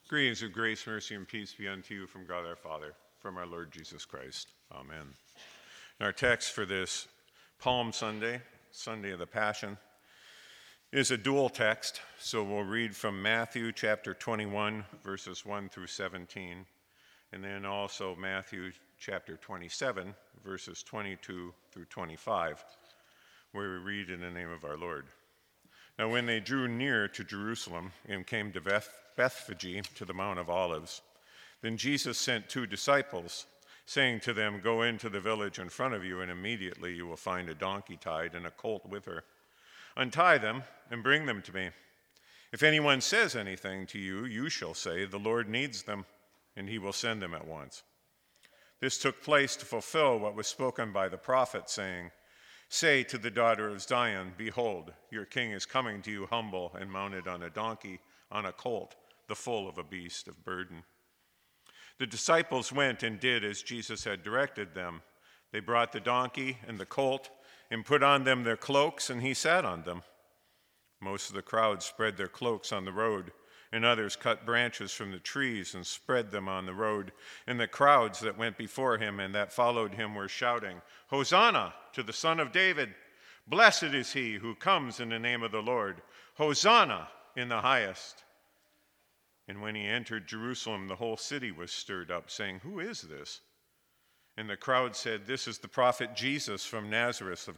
Greetings of grace, mercy, and peace be unto you from God our Father, from our Lord Jesus Christ. Amen. And our text for this Palm Sunday, Sunday of the Passion, is a dual text. So we'll read from Matthew chapter 21, verses 1 through 17, and then also Matthew chapter 27, verses 22 through 25, where we read in the name of our Lord. Now when they drew near to Jerusalem and came to Bethphage to the Mount of Olives, then Jesus sent 2 disciples, saying to them, "Go into the village in front of you, and immediately you will find a donkey tied and a colt with her. Untie them and bring them to me. If anyone says anything to you, you shall say, 'The Lord needs them,' and he will send them at once." This took place to fulfill what was spoken by the prophet, saying, "Say to the daughter of Zion, Behold, your king is coming to you humble and mounted on a donkey, on a colt, the foal of a beast of burden." The disciples went and did as Jesus had directed them. They brought the donkey and the colt and put on them their cloaks, and he sat on them. Most of the crowd spread their cloaks on the road, and others cut branches from the trees and spread them on the road. And the crowds that went before him and that followed him were shouting, "Hosanna to the Son of David! Blessed is he who comes in the name of the Lord! Hosanna in the highest!" And when he entered Jerusalem, the whole city was stirred up, saying, "Who is this?" And the crowd said, "This is the prophet Jesus from Nazareth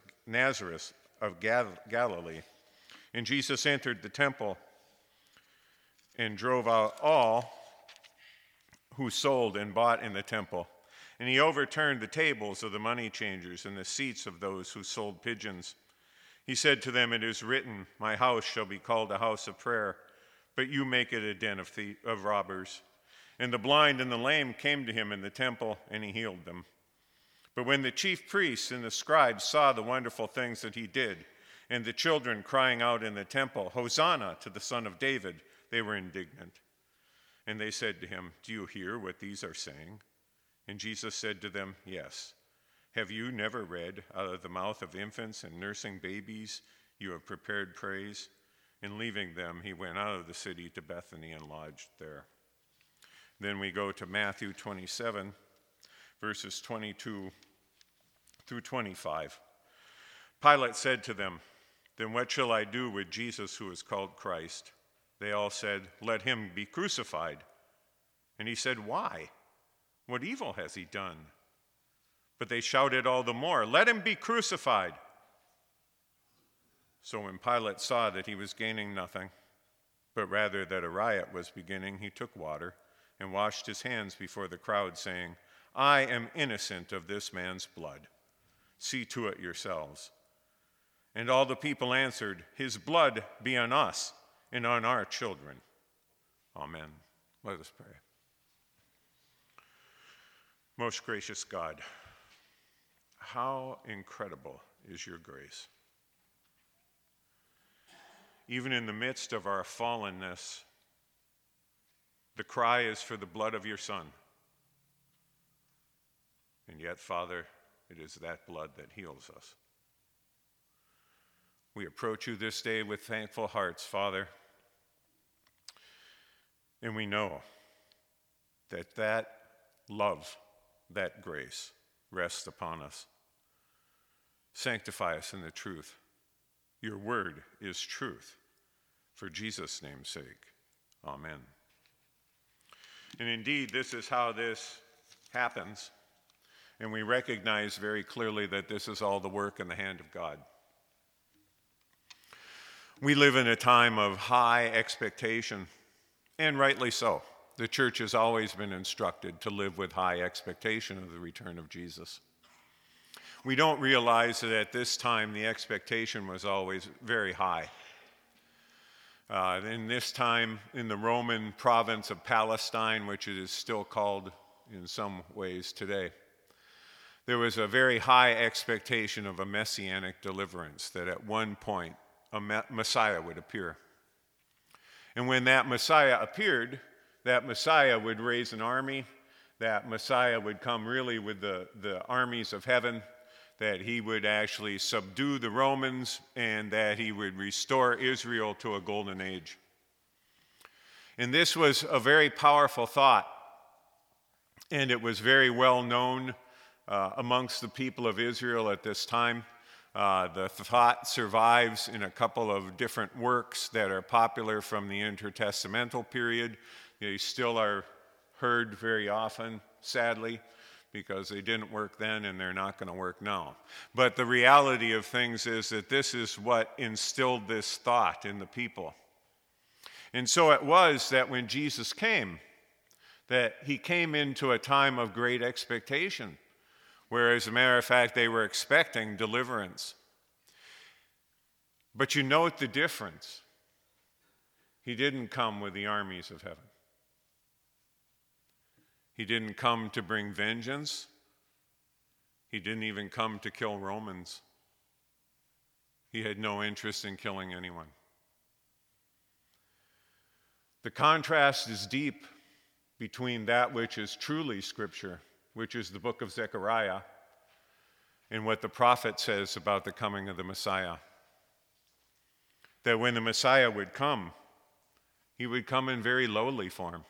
of Galilee." And Jesus entered the temple and drove out all who sold and bought in the temple. And he overturned the tables of the money changers and the seats of those who sold pigeons. He said to them, "It is written, 'My house shall be called a house of prayer,' but you make it a den of robbers." And the blind and the lame came to him in the temple, and he healed them. But when the chief priests and the scribes saw the wonderful things that he did, and the children crying out in the temple, "Hosanna to the Son of David," they were indignant. And they said to him, "Do you hear what these are saying?" And Jesus said to them, "Yes. Have you never read, 'Out of the mouth of infants and nursing babies you have prepared praise'?" And leaving them, he went out of the city to Bethany and lodged there. Then we go to Matthew 27, verses 22 through 25. Pilate said to them, "Then what shall I do with Jesus who is called Christ?" They all said, "Let him be crucified." And he said, "Why? What evil has he done?" But they shouted all the more, "Let him be crucified." So when Pilate saw that he was gaining nothing, but rather that a riot was beginning, he took water and washed his hands before the crowd, saying, "I am innocent of this man's blood. See to it yourselves." And all the people answered, "His blood be on us and on our children." Amen. Let us pray. Most gracious God, how incredible is your grace. Even in the midst of our fallenness, the cry is for the blood of your Son. And yet, Father, it is that blood that heals us. We approach you this day with thankful hearts, Father, and we know that that love, that grace rests upon us. Sanctify us in the truth. Your word is truth. For Jesus' name's sake, amen. And indeed, this is how this happens. And we recognize very clearly that this is all the work in the hand of God. We live in a time of high expectation, and rightly so. The church has always been instructed to live with high expectation of the return of Jesus. We don't realize that at this time the expectation was always very high. In this time, in the Roman province of Palestine, which it is still called in some ways today, there was a very high expectation of a messianic deliverance, that at one point a Messiah would appear. And when that Messiah appeared, that Messiah would raise an army, that Messiah would come really with the armies of heaven, that he would actually subdue the Romans, and that he would restore Israel to a golden age. And this was a very powerful thought, and it was very well known amongst the people of Israel at this time. The thought survives in a couple of different works that are popular from the intertestamental period. They still are heard very often, sadly, because they didn't work then and they're not going to work now. But the reality of things is that this is what instilled this thought in the people. And so it was that when Jesus came, that he came into a time of great expectation, where, as a matter of fact, they were expecting deliverance. But you note the difference. He didn't come with the armies of heaven. He didn't come to bring vengeance. He didn't even come to kill Romans. He had no interest in killing anyone. The contrast is deep between that which is truly Scripture, which is the book of Zechariah, and what the prophet says about the coming of the Messiah. That when the Messiah would come, he would come in very lowly form.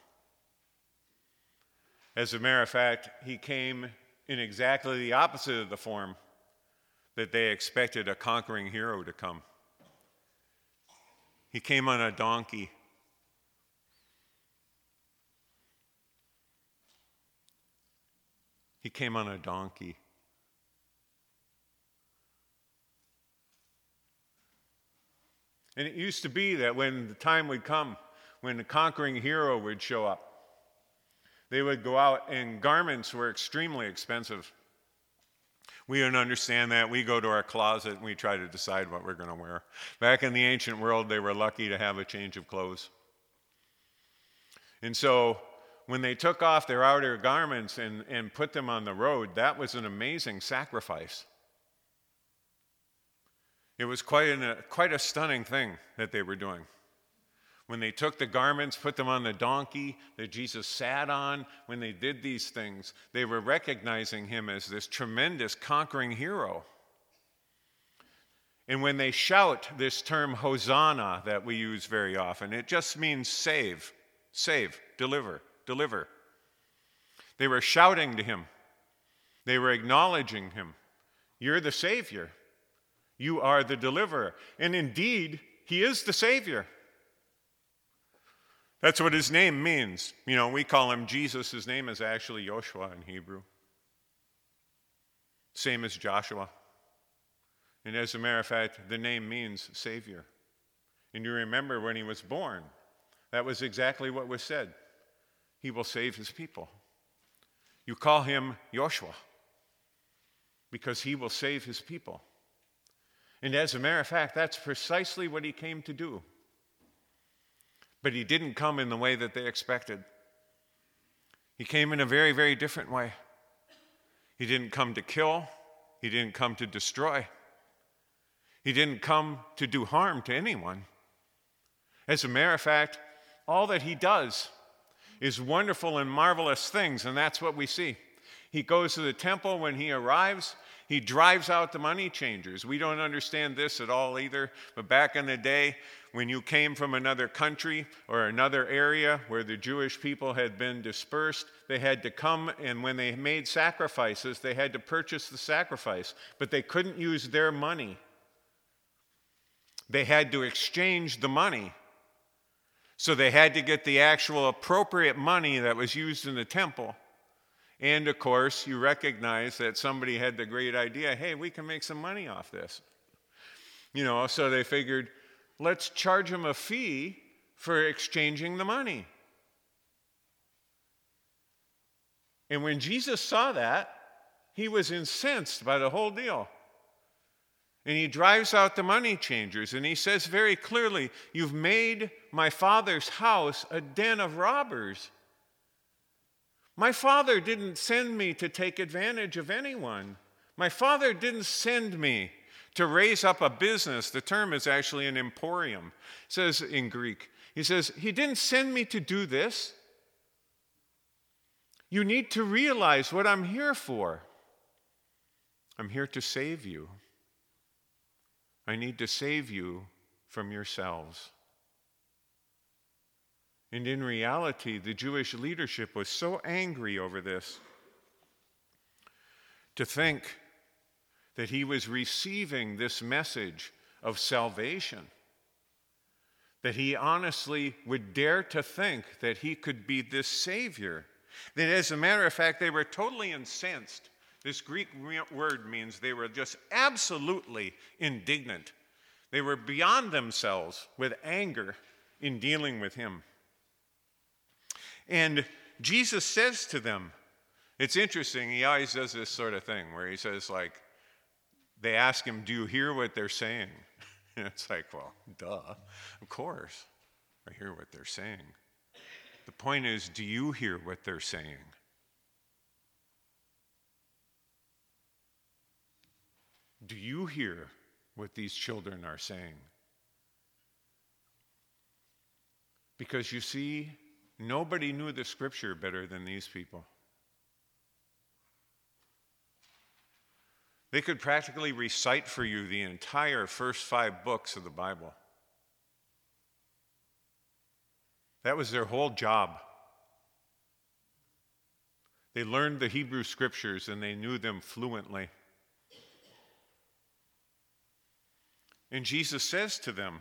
As a matter of fact, he came in exactly the opposite of the form that they expected a conquering hero to come. He came on a donkey. He came on a donkey. And it used to be that when the time would come, when the conquering hero would show up, they would go out, and garments were extremely expensive. We don't understand that. We go to our closet and we try to decide what we're going to wear. Back in the ancient world, they were lucky to have a change of clothes. And so when they took off their outer garments and put them on the road, that was an amazing sacrifice. It was quite a stunning thing that they were doing. When they took the garments, put them on the donkey that Jesus sat on, when they did these things, they were recognizing him as this tremendous conquering hero. And when they shout this term Hosanna that we use very often, it just means save, deliver. They were shouting to him. They were acknowledging him. You're the Savior. You are the deliverer. And indeed, he is the Savior. That's what his name means. You know, we call him Jesus. His name is actually Yoshua in Hebrew. Same as Joshua. And as a matter of fact, the name means Savior. And you remember when he was born, that was exactly what was said. He will save his people. You call him Yoshua because he will save his people. And as a matter of fact, that's precisely what he came to do. But he didn't come in the way that they expected. He came in a very, very different way. He didn't come to kill. He didn't come to destroy. He didn't come to do harm to anyone. As a matter of fact, all that he does is wonderful and marvelous things, and that's what we see. He goes to the temple when he arrives. He drives out the money changers. We don't understand this at all either, but back in the day, when you came from another country or another area where the Jewish people had been dispersed, they had to come, and when they made sacrifices, they had to purchase the sacrifice, but they couldn't use their money. They had to exchange the money. So they had to get the actual appropriate money that was used in the temple. And of course, you recognize that somebody had the great idea, hey, we can make some money off this. You know, so they figured, let's charge them a fee for exchanging the money. And when Jesus saw that, he was incensed by the whole deal. And he drives out the money changers, and he says very clearly, you've made my Father's house a den of robbers. My Father didn't send me to take advantage of anyone. My Father didn't send me to raise up a business. The term is actually an emporium. It says in Greek. He says, he didn't send me to do this. You need to realize what I'm here for. I'm here to save you. I need to save you from yourselves. And in reality, the Jewish leadership was so angry over this, to think that he was receiving this message of salvation, that he honestly would dare to think that he could be this Savior. That as a matter of fact, they were totally incensed. This Greek word means they were just absolutely indignant. They were beyond themselves with anger in dealing with him. And Jesus says to them, it's interesting, he always does this sort of thing where he says, like, they ask him, do you hear what they're saying? And it's like, well, duh, of course, I hear what they're saying. The point is, do you hear what they're saying? Do you hear what these children are saying? Because you see, nobody knew the scripture better than these people. They could practically recite for you the entire first 5 books of the Bible. That was their whole job. They learned the Hebrew scriptures and they knew them fluently. And Jesus says to them,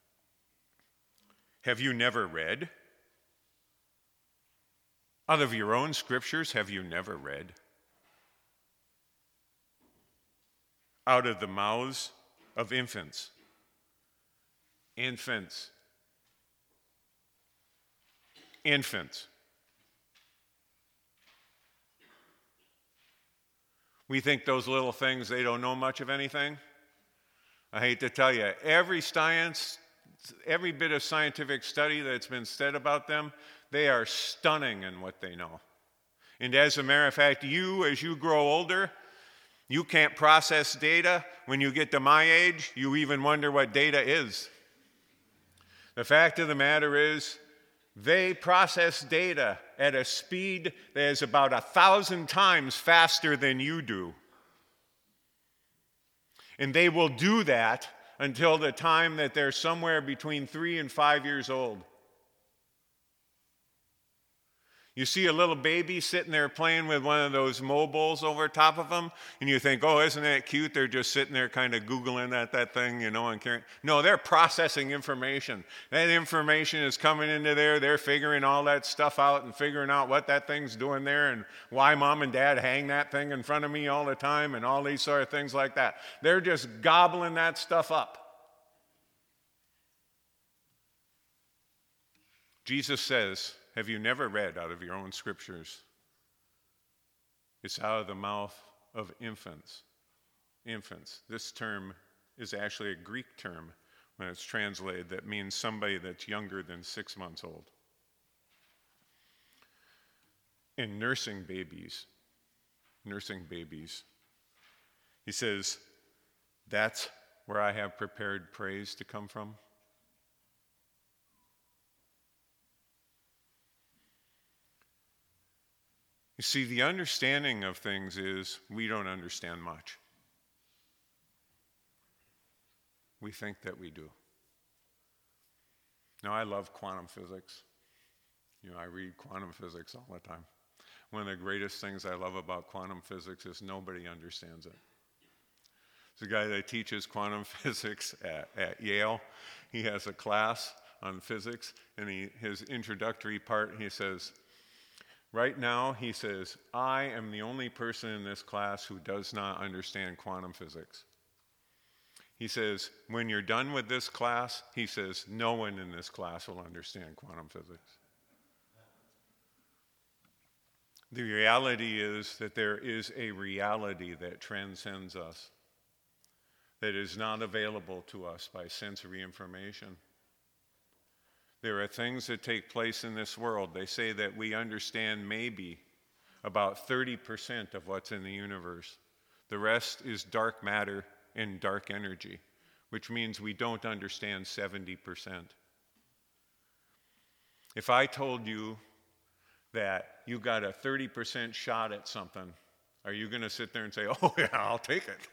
have you never read? Out of your own scriptures, have you never read? Out of the mouths of infants. Infants. We think those little things, they don't know much of anything. I hate to tell you, every bit of scientific study that's been said about them, they are stunning in what they know. And as a matter of fact, as you grow older, you can't process data. When you get to my age, you even wonder what data is. The fact of the matter is, they process data at a speed that is about 1,000 times faster than you do. And they will do that until the time that they're somewhere between 3 and 5 years old. You see a little baby sitting there playing with one of those mobiles over top of them, and you think, oh, isn't that cute? They're just sitting there kind of Googling at that thing, and caring. No, they're processing information. That information is coming into there. They're figuring all that stuff out and figuring out what that thing's doing there and why mom and dad hang that thing in front of me all the time and all these sort of things like that. They're just gobbling that stuff up. Jesus says, have you never read out of your own scriptures? It's out of the mouth of infants. Infants. This term is actually a Greek term when it's translated that means somebody that's younger than 6 months old. And nursing babies. He says, that's where I have prepared praise to come from. You see, the understanding of things is we don't understand much. We think that we do. Now, I love quantum physics. I read quantum physics all the time. One of the greatest things I love about quantum physics is nobody understands it. There's a guy that teaches quantum physics at Yale. He has a class on physics, and his introductory part, he says, right now, he says, I am the only person in this class who does not understand quantum physics. He says, when you're done with this class, he says, no one in this class will understand quantum physics. The reality is that there is a reality that transcends us, that is not available to us by sensory information. There are things that take place in this world. They say that we understand maybe about 30% of what's in the universe. The rest is dark matter and dark energy, which means we don't understand 70%. If I told you that you got a 30% shot at something, are you going to sit there and say, oh yeah, I'll take it?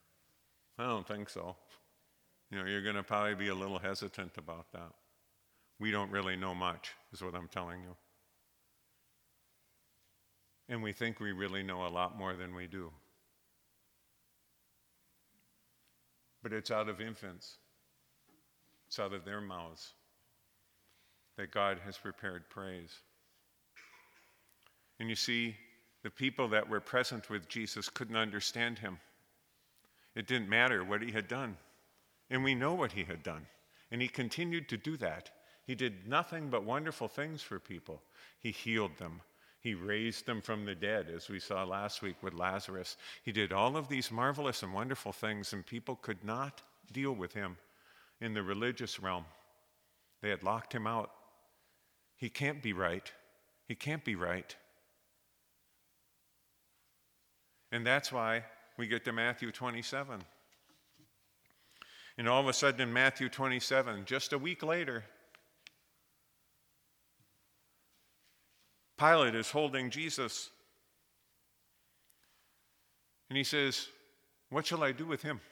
I don't think so. You're going to probably be a little hesitant about that. we don't really know much, is what I'm telling you. And we think we really know a lot more than we do. But it's out of infants, it's out of their mouths that God has prepared praise. And you see, the people that were present with Jesus couldn't understand him. It didn't matter what he had done. And we know what he had done. And he continued to do that. He did nothing but wonderful things for people. He healed them. He raised them from the dead, as we saw last week with Lazarus. He did all of these marvelous and wonderful things, and people could not deal with him in the religious realm. They had locked him out. He can't be right. He can't be right. And that's why we get to Matthew 27. And all of a sudden in Matthew 27, just a week later, Pilate is holding Jesus. And he says, "What shall I do with him?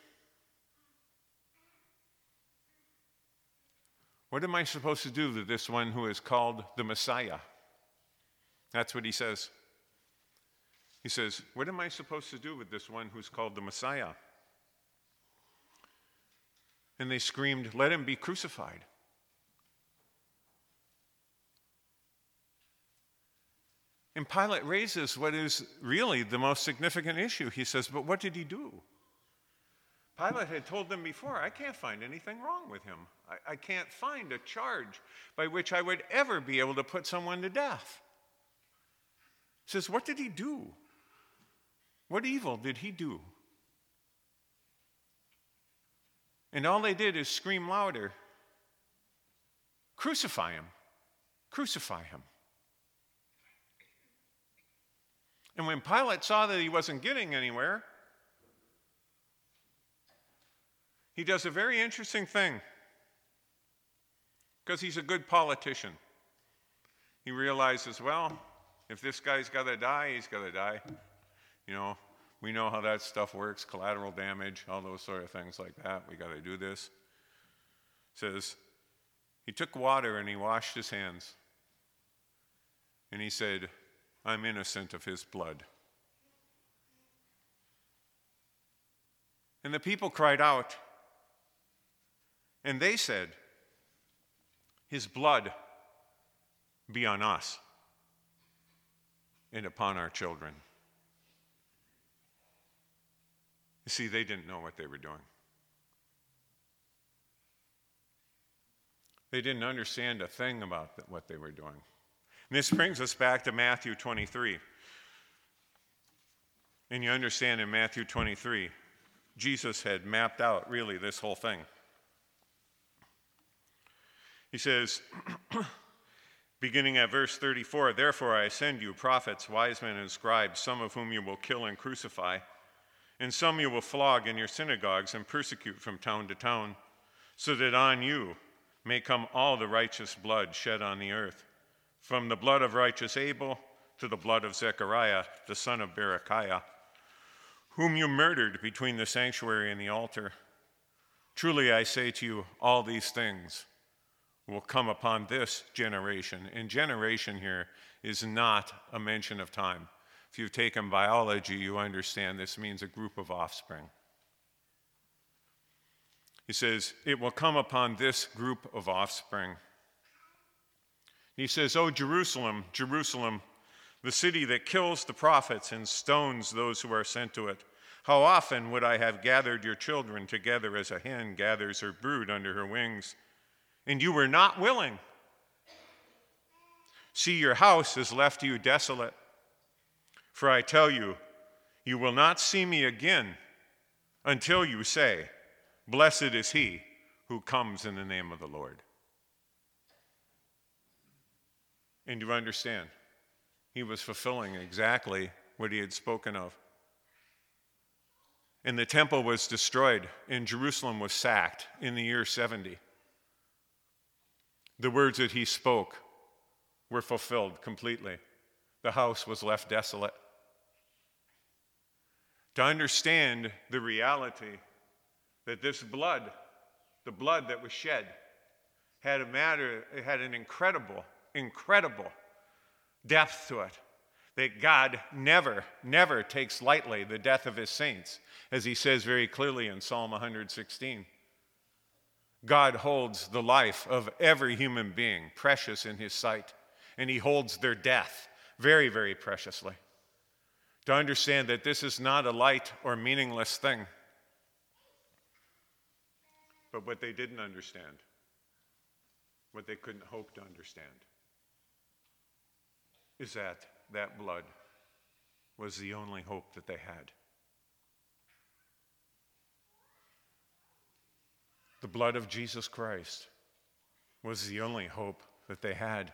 What am I supposed to do with this one who is called the Messiah?" That's what he says. He says, "What am I supposed to do with this one who's called the Messiah?" And they screamed, "Let him be crucified." And Pilate raises what is really the most significant issue. He says, "But what did he do?" Pilate had told them before, "I can't find anything wrong with him. I can't find a charge by which I would ever be able to put someone to death." He says, "What did he do? What evil did he do?" And all they did is scream louder, "Crucify him! Crucify him!" And when Pilate saw that he wasn't getting anywhere, he does a very interesting thing, because he's a good politician. He realizes, well, if this guy's got to die, he's got to die. You know, we know how that stuff works, collateral damage, all those sort of things like that. We got to do this. It says, he took water and he washed his hands. And he said, "I'm innocent of his blood." And the people cried out, and they said, "His blood be on us and upon our children." You see, they didn't know what they were doing. They didn't understand a thing about what they were doing. And this brings us back to Matthew 23. And you understand in Matthew 23, Jesus had mapped out really this whole thing. He says, beginning at verse 34, "Therefore I send you prophets, wise men, and scribes, some of whom you will kill and crucify, and some you will flog in your synagogues and persecute from town to town, so that on you may come all the righteous blood shed on the earth, from the blood of righteous Abel to the blood of Zechariah, the son of Berechiah, whom you murdered between the sanctuary and the altar. Truly I say to you, all these things will come upon this generation." And generation here is not a mention of time. If you've taken biology, you understand this means a group of offspring. He says, it will come upon this group of offspring. He says, "O Jerusalem, Jerusalem, the city that kills the prophets and stones those who are sent to it. How often would I have gathered your children together as a hen gathers her brood under her wings, and you were not willing. See, your house has left you desolate. For I tell you, you will not see me again until you say, 'Blessed is he who comes in the name of the Lord.'" And you understand, he was fulfilling exactly what he had spoken of. And the temple was destroyed, and Jerusalem was sacked in the year 70. The words that he spoke were fulfilled completely. The house was left desolate. To understand the reality that this blood, the blood that was shed, it had an incredible, incredible depth to it. That God never, never takes lightly the death of his saints, as he says very clearly in Psalm 116. God holds the life of every human being precious in his sight, and he holds their death very, very preciously. To understand that this is not a light or meaningless thing. But what they didn't understand, what they couldn't hope to understand, is that that blood was the only hope that they had. The blood of Jesus Christ was the only hope that they had.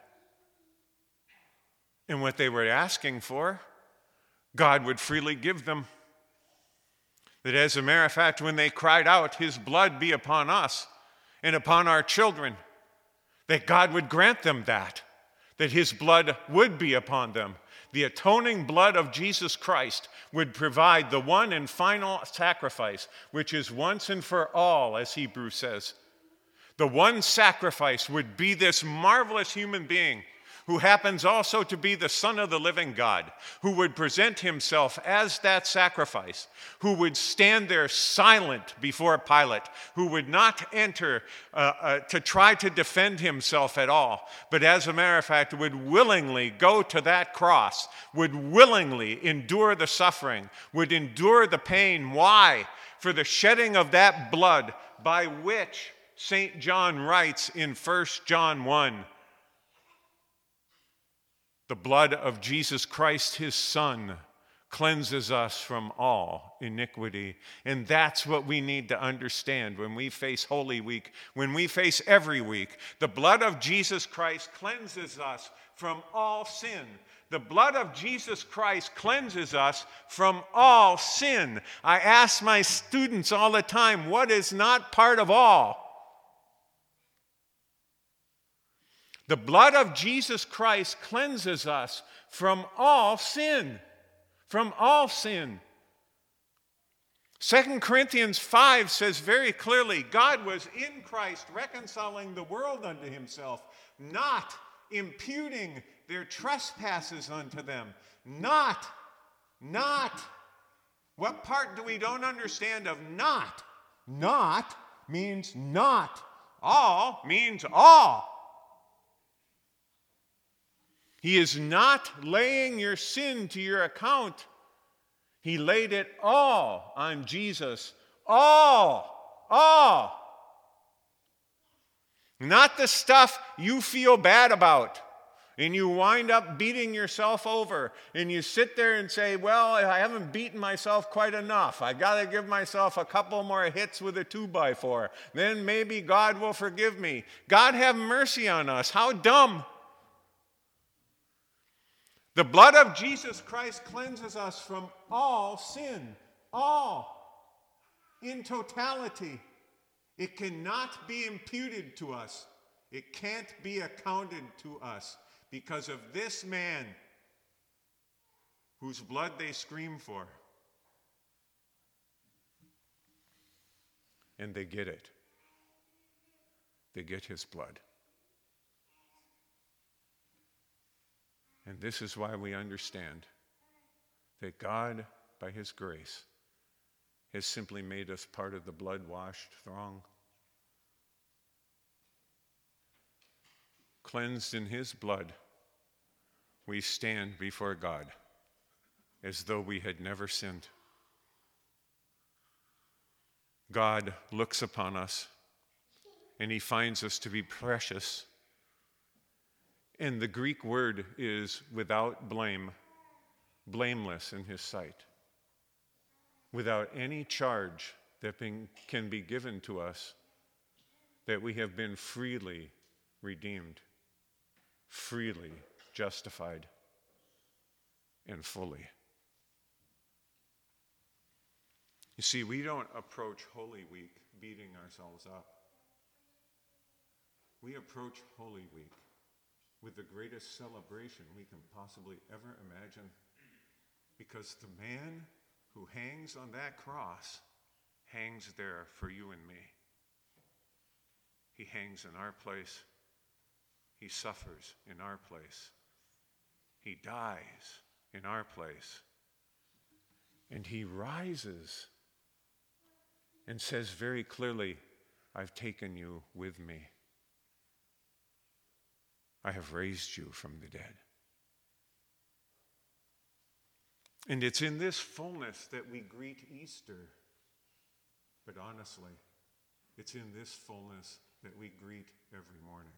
And what they were asking for, God would freely give them. That as a matter of fact, when they cried out, his blood be upon us and upon our children, that God would grant them that his blood would be upon them. The atoning blood of Jesus Christ would provide the one and final sacrifice, which is once and for all, as Hebrews says. The one sacrifice would be this marvelous human being who happens also to be the Son of the living God, who would present himself as that sacrifice, who would stand there silent before Pilate, who would not enter to try to defend himself at all, but as a matter of fact would willingly go to that cross, would willingly endure the suffering, would endure the pain. Why? For the shedding of that blood by which St. John writes in 1 John 1, the blood of Jesus Christ, his Son, cleanses us from all iniquity. And that's what we need to understand when we face Holy Week, when we face every week. The blood of Jesus Christ cleanses us from all sin. The blood of Jesus Christ cleanses us from all sin. I ask my students all the time, what is not part of all? The blood of Jesus Christ cleanses us from all sin. From all sin. 2 Corinthians 5 says very clearly, God was in Christ reconciling the world unto himself, not imputing their trespasses unto them. Not. What part do we don't understand of not? Not means not. All means all. He is not laying your sin to your account. He laid it all on Jesus. All. Not the stuff you feel bad about. And you wind up beating yourself over. And you sit there and say, well, I haven't beaten myself quite enough. I got to give myself a couple more hits with a 2x4. Then maybe God will forgive me. God have mercy on us. How dumb. The blood of Jesus Christ cleanses us from all sin. All. In totality. It cannot be imputed to us. It can't be accounted to us because of this man whose blood they scream for. And they get it. They get his blood. And this is why we understand that God, by his grace, has simply made us part of the blood-washed throng. Cleansed in his blood, we stand before God as though we had never sinned. God looks upon us and he finds us to be precious. And the Greek word is without blame, blameless in his sight, without any charge that can be given to us, that we have been freely redeemed, freely justified, and fully. You see, we don't approach Holy Week beating ourselves up. We approach Holy Week with the greatest celebration we can possibly ever imagine, because the man who hangs on that cross hangs there for you and me. He hangs in our place. He suffers in our place. He dies in our place. And he rises and says very clearly, I've taken you with me. I have raised you from the dead. And it's in this fullness that we greet Easter. But honestly, it's in this fullness that we greet every morning.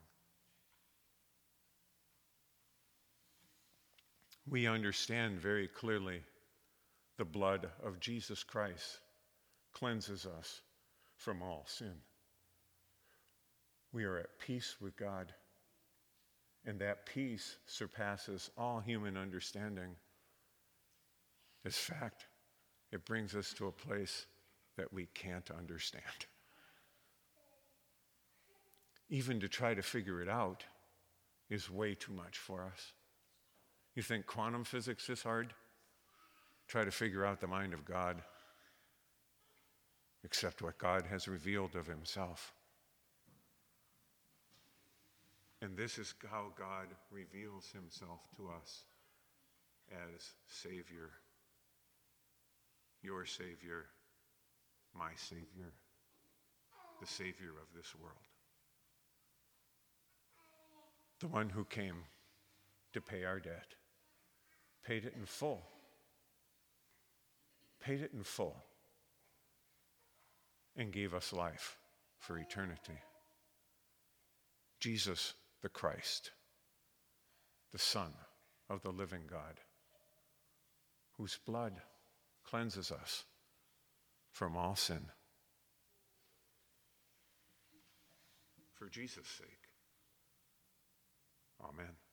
We understand very clearly the blood of Jesus Christ cleanses us from all sin. We are at peace with God, and that peace surpasses all human understanding. As fact, it brings us to a place that we can't understand. Even to try to figure it out is way too much for us. You think quantum physics is hard? Try to figure out the mind of God, except what God has revealed of himself. And this is how God reveals himself to us as Savior, your Savior, my Savior, the Savior of this world. The one who came to pay our debt, paid it in full, and gave us life for eternity. Jesus the Christ, the Son of the living God, whose blood cleanses us from all sin. For Jesus' sake, amen.